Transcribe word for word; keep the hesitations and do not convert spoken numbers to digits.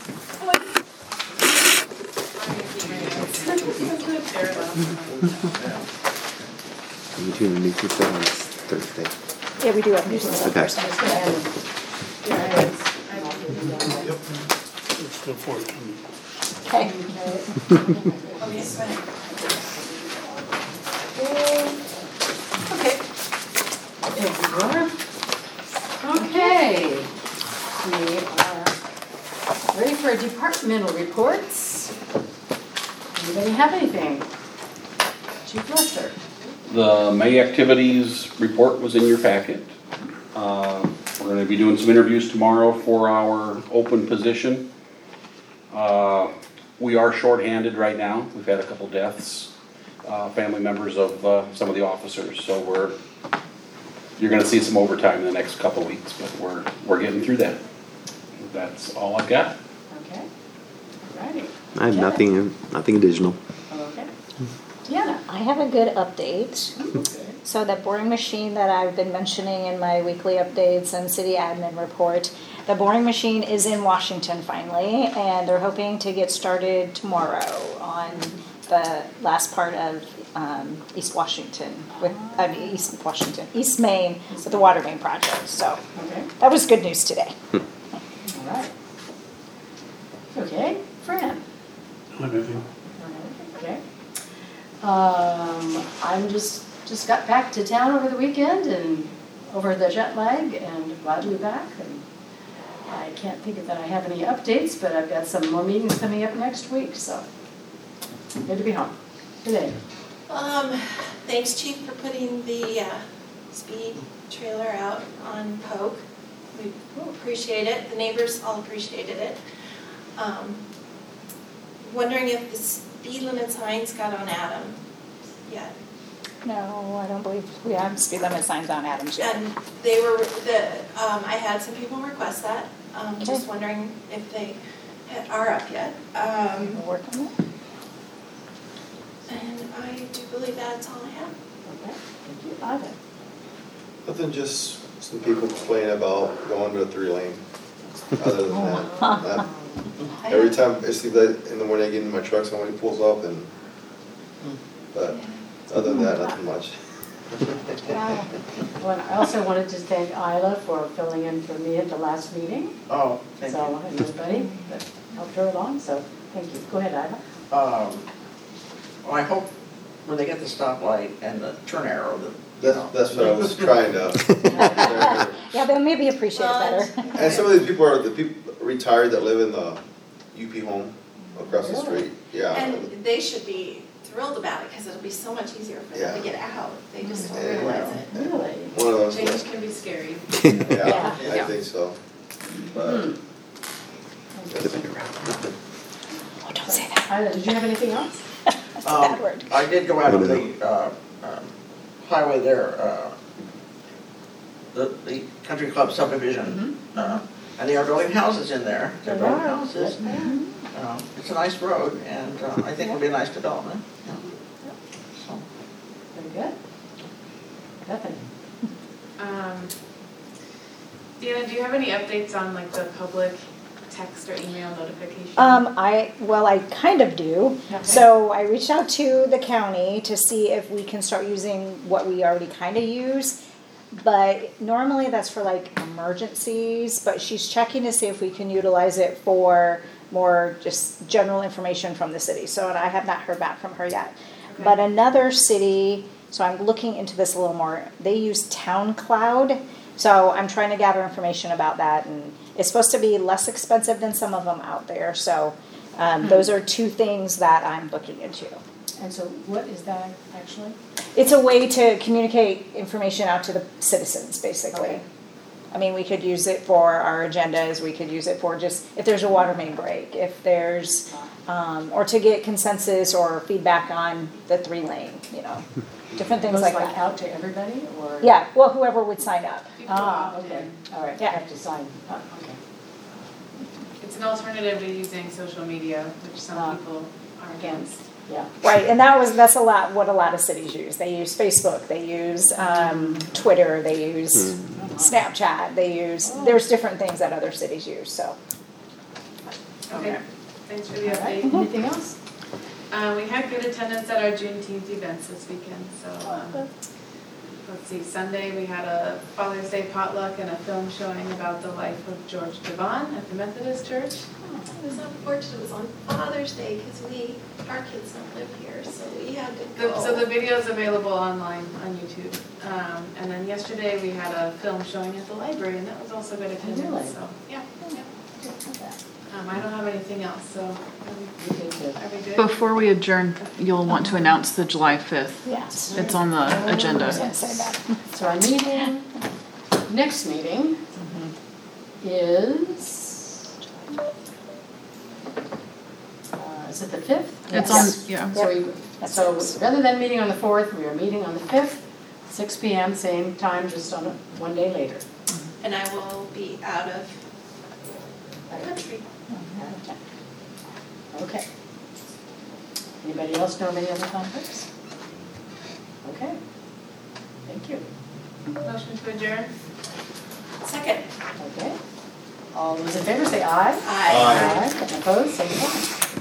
You doing the new pizza on Thursday? Yeah, we do have news on Okay. Thursday. It's still forthcoming. Okay. Okay. There we are. Okay. We are ready for departmental reports. Anybody have anything? Chief Lester. The May activities report was in your packet. Uh, We're going to be doing some interviews tomorrow for our open position. Uh, We are shorthanded right now. We've had a couple deaths, uh, family members of uh, some of the officers. So we're, you're going to see some overtime in the next couple weeks, but we're, we're getting through that. That's all I've got. Okay. Alrighty. I have nothing, nothing additional. Okay. Deanna. I have a good update. So that boring machine that I've been mentioning in my weekly updates and city admin report, the boring machine is in Washington finally, and they're hoping to get started tomorrow on the last part of um, East Washington, with I mean East Washington, East Main, with the water main project. So Okay. that was good news today. All right. Okay. Fran. Anything? Okay. Um, I'm just, just got back to town over the weekend and over the jet lag and glad to be back. And I can't think that I have any updates, but I've got some more meetings coming up next week, so good to be home today. Um, thanks Chief for putting the uh, speed trailer out on Polk. We appreciate it. The neighbors all appreciated it. Um, wondering if the speed limit signs got on Adam yet. No, I don't believe we have speed limit signs on Adams yet. And they were, the, um, I had some people request that. Um, Okay. just wondering if they had- are up yet. Um, We'll work on it. and I do believe that's all I have. Okay, thank you. Ivan. Nothing, just some people complaining about going to a three lane. Other than that, that- every time, I see that in the morning I get in my truck, somebody pulls up and, but other than that, nothing much. Wow. Well, I also wanted to thank Isla for filling in for me at the last meeting. Oh, thank you. So, and everybody that helped her along, so thank you. Go ahead, Isla. Um, well, I hope when they get the stoplight and the turn arrow, that, you That's, know. that's what I was trying to. Yeah, they'll maybe appreciate Well, it better. And some of these people are the people retired that live in the U P home across the Really? street, yeah. And they should be thrilled about it because it'll be so much easier for them to Yeah. get out. They just don't Yeah. realize it. Really? One of those, Change can be scary. yeah, I Yeah. think so. But Hmm. Oh, don't say that. Isla, did you have anything else? That's a Um, bad word. I did go out on the, uh, um, highway there, uh, the, the country club subdivision, uh, and they are building houses in there. They're building houses. Uh, It's a nice road, and, uh, I think it'll be a nice development, yeah. So, Very good. Bethany. Um, Deanna, do you have any updates on like the public text or email notification? Um, I, well, I kind of do. Okay. So I reached out to the county to see if we can start using what we already kind of use. But normally that's for like emergencies, but she's checking to see if we can utilize it for more just general information from the city. So, and I have not heard back from her yet. Okay. But another city, so I'm looking into this a little more, they use Town Cloud. So I'm trying to gather information about that, and it's supposed to be less expensive than some of them out there. So um, those are two things that I'm looking into. And so what is that actually? It's a way to communicate information out to the citizens, basically. Okay. I mean, we could use it for our agendas, we could use it for just, if there's a water main break, if there's, um, or to get consensus or feedback on the three lane, you know, different things Goes like like that. out to everybody or? Yeah, well, whoever would sign up. Ah, okay, all right, you Yeah. have to sign up, okay. It's an alternative to using social media, which some Ah. people are against. Yeah. Right, and that was, that's a lot, what a lot of cities use. They use Facebook, they use um, Twitter, they use Snapchat, they use, there's different things that other cities use, so. Okay, thanks for the All right, update. anything else? Uh, we had good attendance at our Juneteenth events this weekend, so, um, let's see, Sunday we had a Father's Day potluck and a film showing about the life of George Devon at the Methodist Church. It was unfortunate, it was on Father's Day because we, our kids don't live here, so we had to The- go. So the video's available online on YouTube. Um, and then yesterday we had a film showing at the library and that was also good Really? attendance, so, yeah, yeah. Um, I don't have anything else, so, are You did good. we, are we good? Before we adjourn, you'll want to announce the July fifth. Yes. It's on the I agenda. was gonna say that. So our meeting, next meeting is, uh, is it the fifth? It's Yes. on, yeah. So we, That's so it. rather than meeting on the fourth, we are meeting on the fifth, six P M, same time, just on a, one day later. And I will be out of the country. Okay. Anybody else know of any other conflicts? Okay. Thank you. Motion to adjourn? Second. Okay. All those in favor say aye. Aye. Aye. And opposed, same sign.